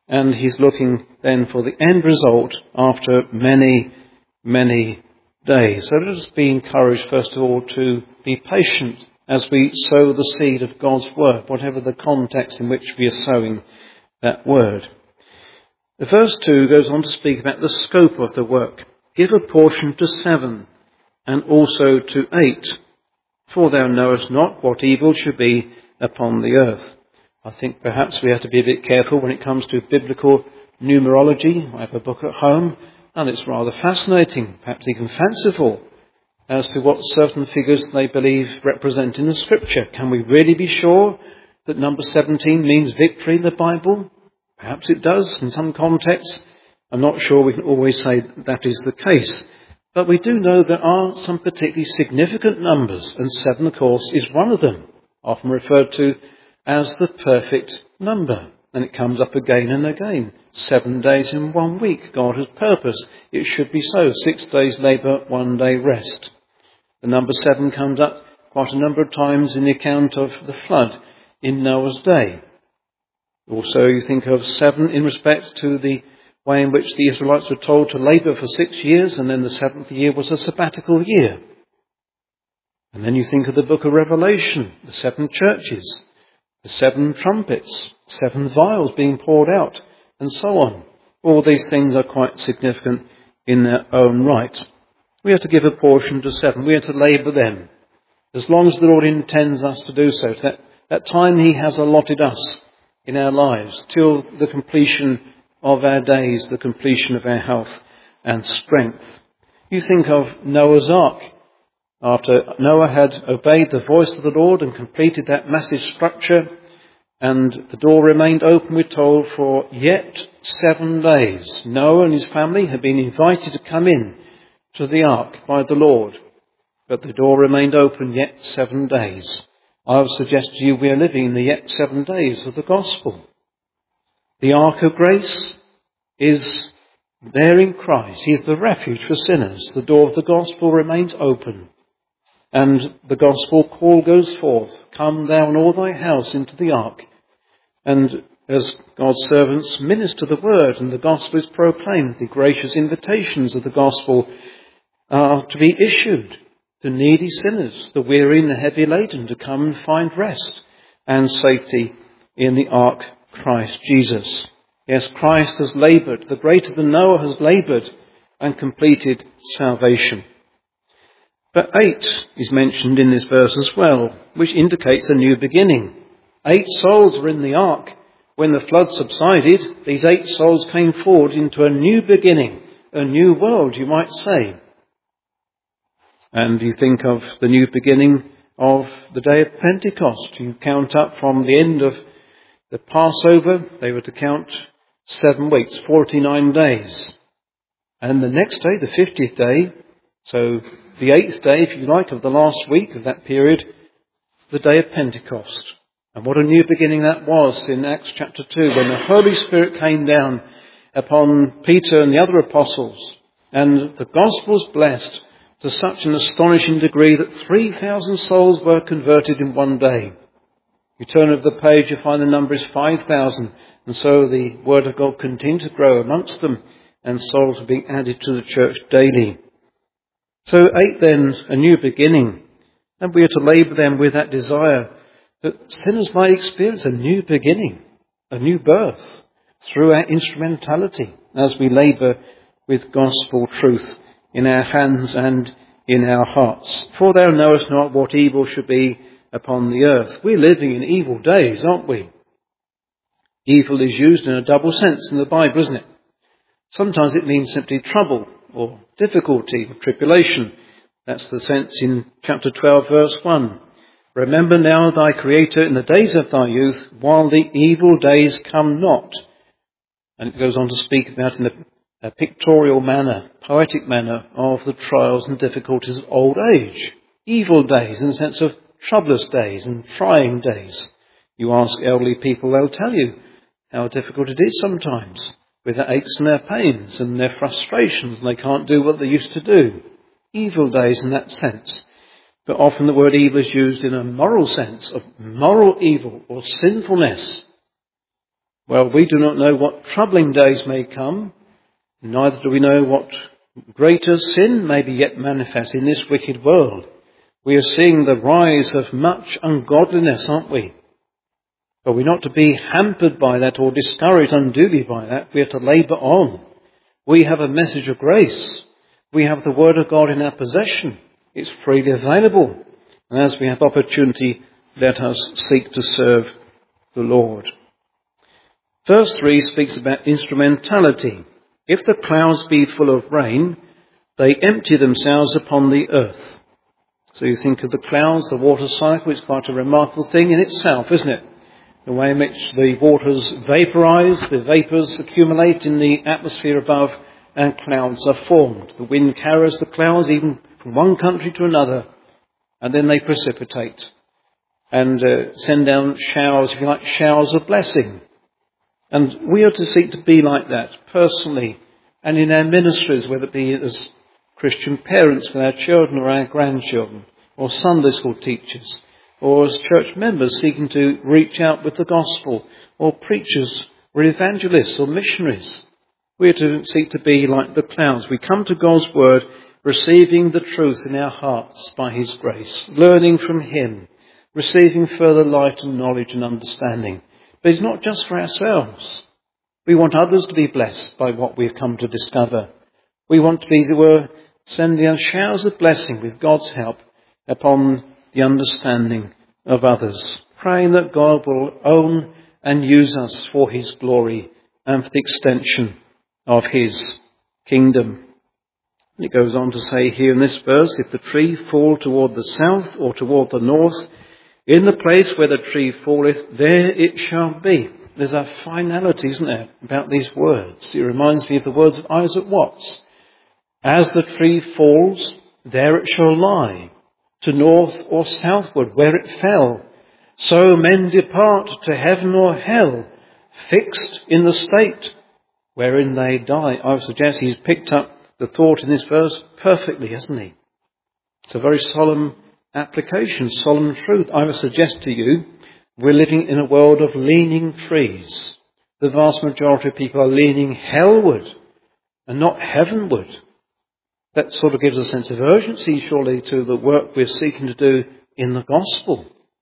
S1: And he's looking then for the end result after many, many days. So let us be encouraged, first of all, to be patient as we sow the seed of God's word, whatever the context in which we are sowing that word. The verse two goes on to speak about the scope of the work. Give a portion to seven, and also to eight, for thou knowest not what evil should be upon the earth. I think perhaps we have to be a bit careful when it comes to biblical numerology. I have a book at home, and it's rather fascinating, perhaps even fanciful, as to what certain figures they believe represent in the Scripture. Can we really be sure that number seventeen means victory in the Bible? Perhaps it does in some contexts. I'm not sure we can always say that is the case. But we do know there are some particularly significant numbers, and seven, of course, is one of them, often referred to as the perfect number. And it comes up again and again. Seven days in one week. God has purpose. It should be so. Six days labour, one day rest. The number seven comes up quite a number of times in the account of the flood in Noah's day. Also, you think of seven in respect to the way in which the Israelites were told to labour for six years, and then the seventh year was a sabbatical year. And then you think of the book of Revelation, the seven churches, the seven trumpets, seven vials being poured out, and so on. All these things are quite significant in their own right. We are to give a portion to seven. We are to labour them, as long as the Lord intends us to do so. That, that time he has allotted us in our lives, till the completion of our days, the completion of our health and strength. You think of Noah's Ark. After Noah had obeyed the voice of the Lord and completed that massive structure, and the door remained open, we're told, for yet seven days. Noah and his family had been invited to come in to the ark by the Lord, but the door remained open yet seven days. I would suggest to you we are living in the yet seven days of the gospel. The ark of grace is there in Christ. He is the refuge for sinners. The door of the gospel remains open. And the gospel call goes forth. Come thou and all thy house into the ark. And as God's servants minister the word and the gospel is proclaimed, the gracious invitations of the gospel are to be issued to needy sinners, the weary and the heavy laden, to come and find rest and safety in the ark, Christ Jesus. Yes, Christ has laboured, the greater than Noah has laboured and completed salvation. But eight is mentioned in this verse as well, which indicates a new beginning. Eight souls were in the ark. When the flood subsided, these eight souls came forward into a new beginning, a new world, you might say. And you think of the new beginning of the day of Pentecost. You count up from the end of the Passover, they were to count seven weeks, forty-nine days. And the next day, the fiftieth day, so the eighth day, if you like, of the last week of that period, the day of Pentecost. And what a new beginning that was in Acts chapter two, when the Holy Spirit came down upon Peter and the other apostles, and the gospel was blessed to such an astonishing degree that three thousand souls were converted in one day. You turn over the page, you find the number is five thousand. And so the word of God continued to grow amongst them, and souls were being added to the church daily. So eight then, a new beginning. And we are to labour them with that desire that sinners might experience a new beginning, a new birth, through our instrumentality as we labour with gospel truth in our hands and in our hearts. For thou knowest not what evil should be upon the earth. We're living in evil days, aren't we? Evil is used in a double sense in the Bible, isn't it? Sometimes it means simply trouble or difficulty or tribulation. That's the sense in chapter twelve, verse one. Remember now thy Creator in the days of thy youth, while the evil days come not. And it goes on to speak about in a a pictorial manner, poetic manner, of the trials and difficulties of old age. Evil days in the sense of troublous days and trying days. You ask elderly people, they'll tell you how difficult it is sometimes, with their aches and their pains and their frustrations, and they can't do what they used to do. Evil days in that sense. But often the word evil is used in a moral sense, of moral evil or sinfulness. Well, we do not know what troubling days may come, neither do we know what greater sin may be yet manifest in this wicked world. We are seeing the rise of much ungodliness, aren't we? But we're not to be hampered by that or discouraged unduly by that. We are to labour on. We have a message of grace. We have the Word of God in our possession. It's freely available. And as we have opportunity, let us seek to serve the Lord. Verse three speaks about instrumentality. If the clouds be full of rain, they empty themselves upon the earth. So you think of the clouds, the water cycle, it's quite a remarkable thing in itself, isn't it? The way in which the waters vaporise, the vapours accumulate in the atmosphere above, and clouds are formed. The wind carries the clouds even from one country to another, and then they precipitate and uh, send down showers, if you like, showers of blessing. And we are to seek to be like that personally and in our ministries, whether it be as Christian parents with our children or our grandchildren, or Sunday school teachers, or as church members seeking to reach out with the gospel, or preachers, or evangelists, or missionaries. We are to seek to be like the clouds. We come to God's word, receiving the truth in our hearts by his grace, learning from him, receiving further light and knowledge and understanding. But it's not just for ourselves. We want others to be blessed by what we've come to discover. We want to be, as it were, sending out showers of blessing with God's help upon the understanding of others, praying that God will own and use us for his glory and for the extension of his kingdom. And it goes on to say here in this verse, if the tree fall toward the south or toward the north, in the place where the tree falleth, there it shall be. There's a finality, isn't there, about these words. It reminds me of the words of Isaac Watts. As the tree falls, there it shall lie, to north or southward where it fell. So men depart to heaven or hell, fixed in the state wherein they die. I would suggest he's picked up the thought in this verse perfectly, hasn't he? It's a very solemn application, solemn truth. I would suggest to you, we're living in a world of leaning trees. The vast majority of people are leaning hellward and not heavenward. That sort of gives a sense of urgency, surely, to the work we're seeking to do in the gospel.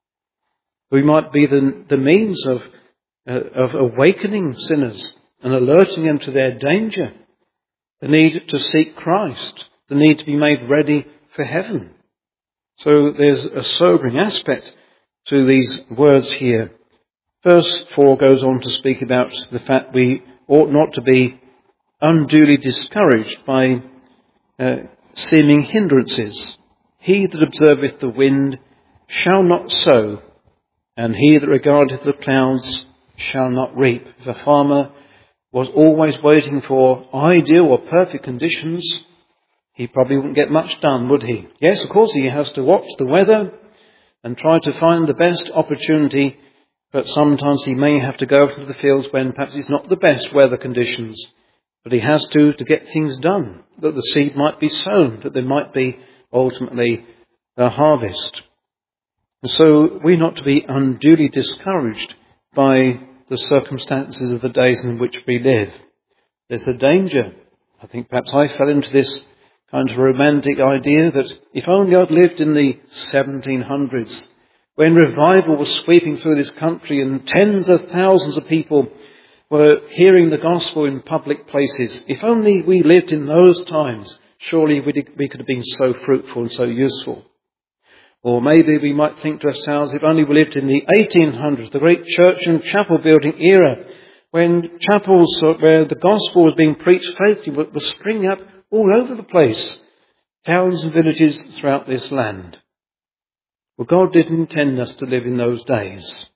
S1: We might be the, the means of, uh, of awakening sinners and alerting them to their danger, the need to seek Christ, the need to be made ready for heaven. So there's a sobering aspect to these words here. Verse four goes on to speak about the fact we ought not to be unduly discouraged by uh, seeming hindrances. He that observeth the wind shall not sow, and he that regardeth the clouds shall not reap. If a farmer was always waiting for ideal or perfect conditions, he probably wouldn't get much done, would he? Yes, of course, he has to watch the weather and try to find the best opportunity, but sometimes he may have to go into the fields when perhaps it's not the best weather conditions. But he has to to get things done, that the seed might be sown, that there might be ultimately a harvest. And so we're not to be unduly discouraged by the circumstances of the days in which we live. There's a danger. I think perhaps I fell into this kind of romantic idea that if only I'd lived in the seventeen hundreds, when revival was sweeping through this country and tens of thousands of people were hearing the gospel in public places. If only we lived in those times, surely we could have been so fruitful and so useful. Or maybe we might think to ourselves, if only we lived in the eighteen hundreds, the great church and chapel building era, when chapels where the gospel was being preached faithfully were springing up all over the place, towns and villages throughout this land. Well, God didn't intend us to live in those days.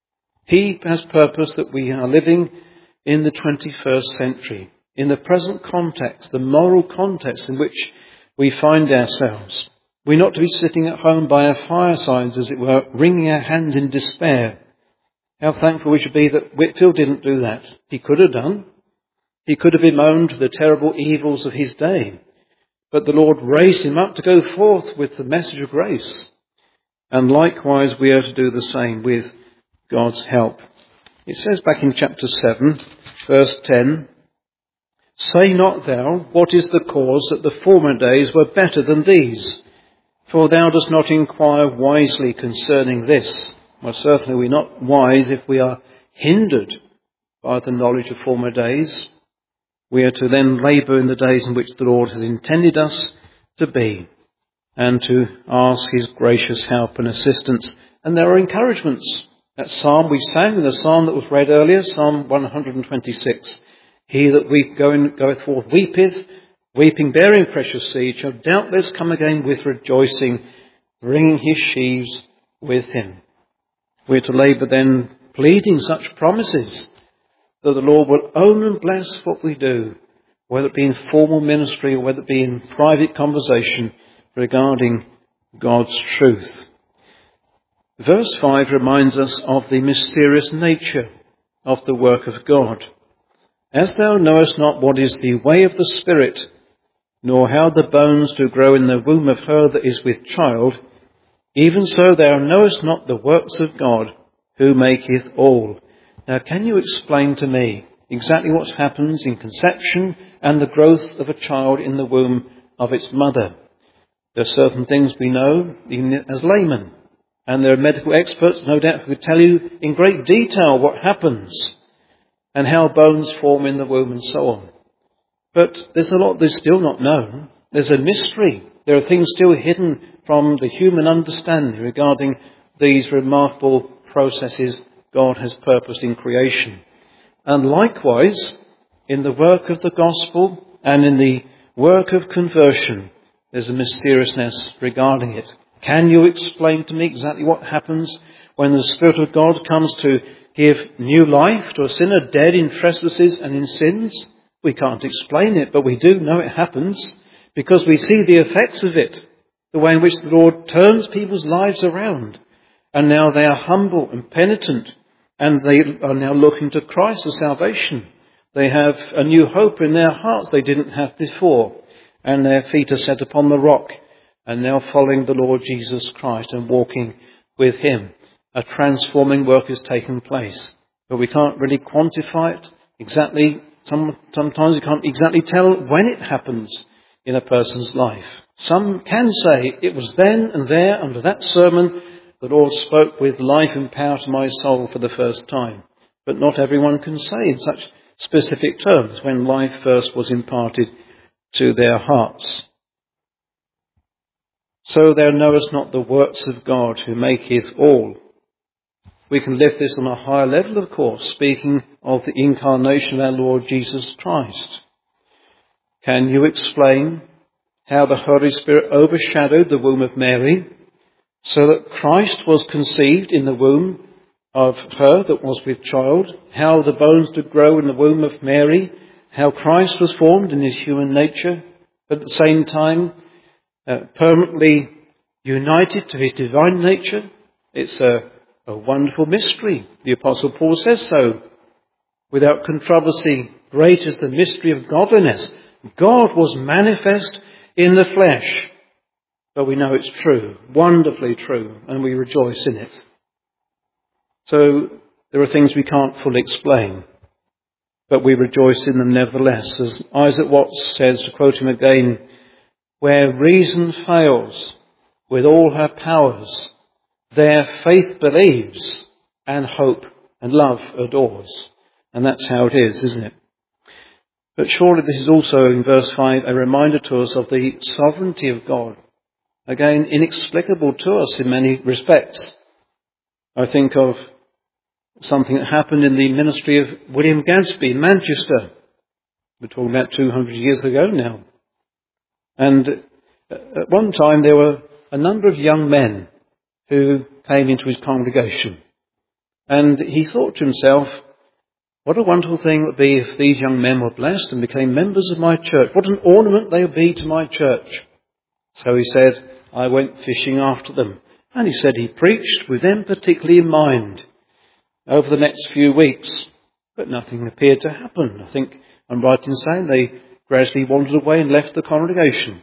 S1: He has purpose that we are living in the twenty-first century, in the present context, the moral context in which we find ourselves. We're not to be sitting at home by our firesides, as it were, wringing our hands in despair. How thankful we should be that Whitefield didn't do that. He could have done. He could have bemoaned the terrible evils of his day. But the Lord raised him up to go forth with the message of grace. And likewise we are to do the same with God's help. It says back in chapter seven, verse ten, "Say not thou, what is the cause that the former days were better than these? For thou dost not inquire wisely concerning this." Well, certainly we're not wise if we are hindered by the knowledge of former days. We are to then labour in the days in which the Lord has intended us to be, and to ask his gracious help and assistance. And there are encouragements. That psalm we sang in the psalm that was read earlier, Psalm one hundred twenty-six. "He that weep, going, goeth forth weepeth, weeping bearing precious seed, shall doubtless come again with rejoicing, bringing his sheaves with him." We're to labour then, pleading such promises, that the Lord will own and bless what we do, whether it be in formal ministry or whether it be in private conversation regarding God's truth. Verse five reminds us of the mysterious nature of the work of God. "As thou knowest not what is the way of the Spirit, nor how the bones do grow in the womb of her that is with child, even so thou knowest not the works of God, who maketh all." Now, can you explain to me exactly what happens in conception and the growth of a child in the womb of its mother? There are certain things we know, even as laymen, and there are medical experts, no doubt, who could tell you in great detail what happens and how bones form in the womb and so on. But there's a lot that's still not known. There's a mystery. There are things still hidden from the human understanding regarding these remarkable processes God has purposed in creation. And likewise, in the work of the gospel and in the work of conversion, there's a mysteriousness regarding it. Can you explain to me exactly what happens when the Spirit of God comes to give new life to a sinner dead in trespasses and in sins? We can't explain it, but we do know it happens because we see the effects of it, the way in which the Lord turns people's lives around. And now they are humble and penitent, and they are now looking to Christ for salvation. They have a new hope in their hearts they didn't have before, and their feet are set upon the rock, and now following the Lord Jesus Christ and walking with him. A transforming work has taken place, but we can't really quantify it exactly. Some, sometimes we can't exactly tell when it happens in a person's life. Some can say, "It was then and there under that sermon the Lord spoke with life and power to my soul for the first time." But not everyone can say in such specific terms when life first was imparted to their hearts. "So thou knowest not the works of God, who maketh all." We can lift this on a higher level, of course, speaking of the incarnation of our Lord Jesus Christ. Can you explain how the Holy Spirit overshadowed the womb of Mary, so that Christ was conceived in the womb of her that was with child, how the bones did grow in the womb of Mary, how Christ was formed in his human nature, but at the same time uh, permanently united to his divine nature? It's a, a wonderful mystery. The Apostle Paul says so. Without controversy, great is the mystery of godliness. God was manifest in the flesh. But we know it's true, wonderfully true, and we rejoice in it. So there are things we can't fully explain, but we rejoice in them nevertheless. As Isaac Watts says, to quote him again, "Where reason fails with all her powers, there faith believes and hope and love adores." And that's how it is, isn't it? But surely this is also, in verse five, a reminder to us of the sovereignty of God. Again, inexplicable to us in many respects. I think of something that happened in the ministry of William Gadsby in Manchester. We're talking about two hundred years ago now. And at one time there were a number of young men who came into his congregation. And he thought to himself, what a wonderful thing it would be if these young men were blessed and became members of my church. What an ornament they would be to my church. So he said, I went fishing after them. And he said he preached with them particularly in mind over the next few weeks. But nothing appeared to happen. I think I'm right in saying they gradually wandered away and left the congregation.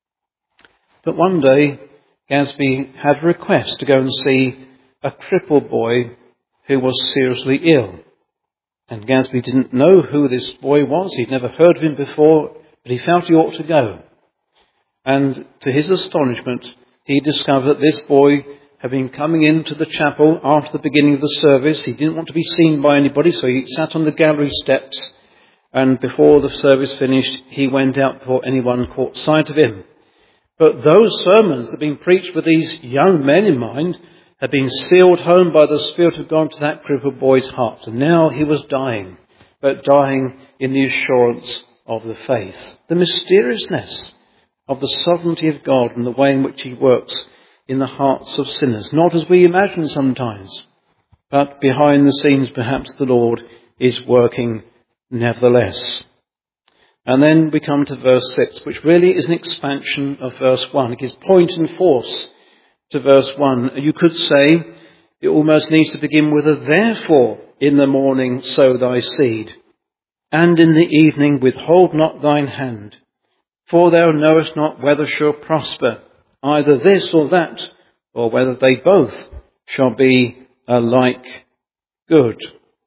S1: But one day, Gadsby had a request to go and see a crippled boy who was seriously ill. And Gadsby didn't know who this boy was. He'd never heard of him before, but he felt he ought to go. And to his astonishment, he discovered that this boy had been coming into the chapel after the beginning of the service. He didn't want to be seen by anybody, so he sat on the gallery steps. And before the service finished, he went out before anyone caught sight of him. But those sermons that had been preached with these young men in mind had been sealed home by the Spirit of God to that crippled boy's heart. And now he was dying, but dying in the assurance of the faith. The mysteriousness of the sovereignty of God and the way in which he works in the hearts of sinners. Not as we imagine sometimes, but behind the scenes perhaps the Lord is working nevertheless. And then we come to verse six, which really is an expansion of verse one. It gives point and force to verse one. You could say it almost needs to begin with a therefore in the morning sow thy seed, and in the evening withhold not thine hand, for thou knowest not whether shall prosper either this or that, or whether they both shall be alike good.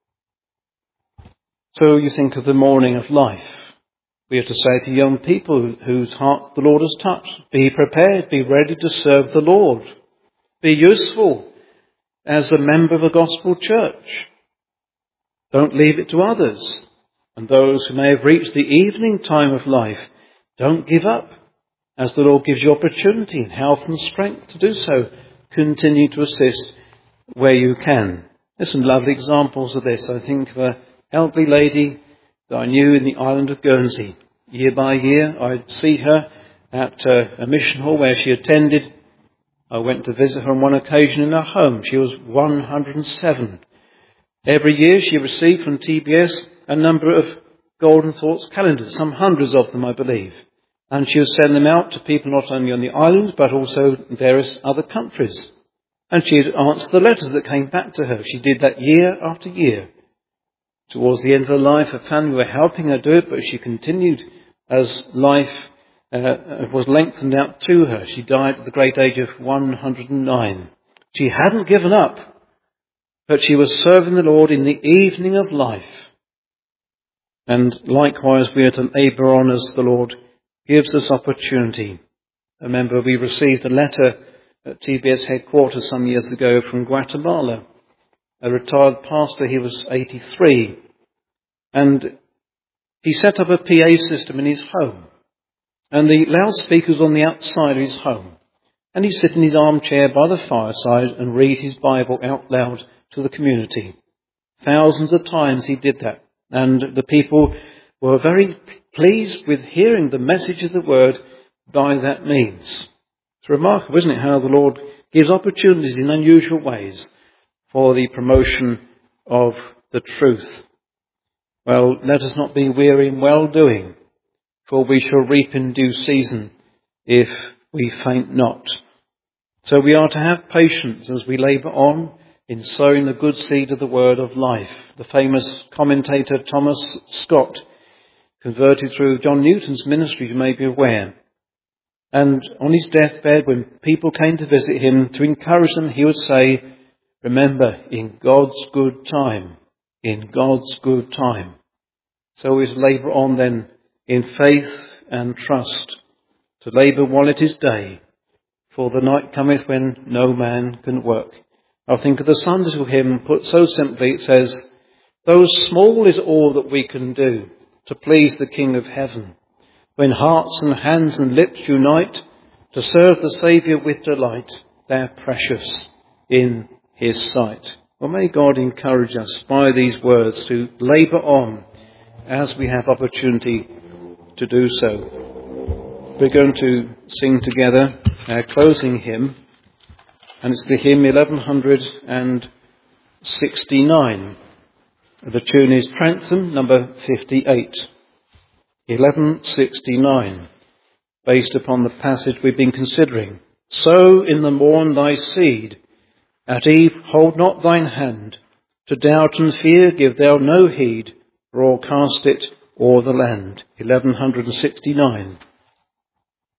S1: So you think of the morning of life. We have to say to young people whose hearts the Lord has touched, be prepared, be ready to serve the Lord. Be useful as a member of a gospel church. Don't leave it to others. And those who may have reached the evening time of life, don't give up. As the Lord gives you opportunity and health and strength to do so, continue to assist where you can. There's some lovely examples of this. I think of an elderly lady that I knew in the island of Guernsey. Year by year, I'd see her at uh, a mission hall where she attended. I went to visit her on one occasion in her home. She was one hundred and seven. Every year she received from T B S a number of Golden Thoughts calendars, some hundreds of them, I believe. And she would send them out to people not only on the island, but also in various other countries. And she would answer the letters that came back to her. She did that year after year. Towards the end of her life, her family were helping her do it, but she continued as life uh, was lengthened out to her. She died at the great age of one hundred and nine. She hadn't given up, but she was serving the Lord in the evening of life. And likewise, we are to labour on as the Lord gives us opportunity. I remember we received a letter at T B S headquarters some years ago from Guatemala. A retired pastor, he was eighty-three. And he set up a P A system in his home. And the loudspeaker's on the outside of his home. And he'd sit in his armchair by the fireside and read his Bible out loud to the community. Thousands of times he did that. And the people were very pleased with hearing the message of the word by that means. It's remarkable, isn't it, how the Lord gives opportunities in unusual ways for the promotion of the truth. Well, let us not be weary in well-doing, for we shall reap in due season if we faint not. So we are to have patience as we labour on in sowing the good seed of the word of life. The famous commentator Thomas Scott, converted through John Newton's ministry, you may be aware. And on his deathbed, when people came to visit him to encourage them, he would say, remember, in God's good time, in God's good time. So we labour on then in faith and trust, to labour while it is day, for the night cometh when no man can work. I think of the Sunday school hymn put so simply, it says, though small is all that we can do to please the King of heaven, when hearts and hands and lips unite to serve the Saviour with delight, they're precious in his sight. Well, may God encourage us by these words to labour on as we have opportunity to do so. We're going to sing together our closing hymn, and it's the hymn eleven sixty-nine. The tune is Trantham, number fifty-eight. eleven sixty-nine, based upon the passage we've been considering. Sow in the morn thy seed, at eve hold not thine hand, to doubt and fear give thou no heed, or cast it o'er the land. eleven sixty-nine.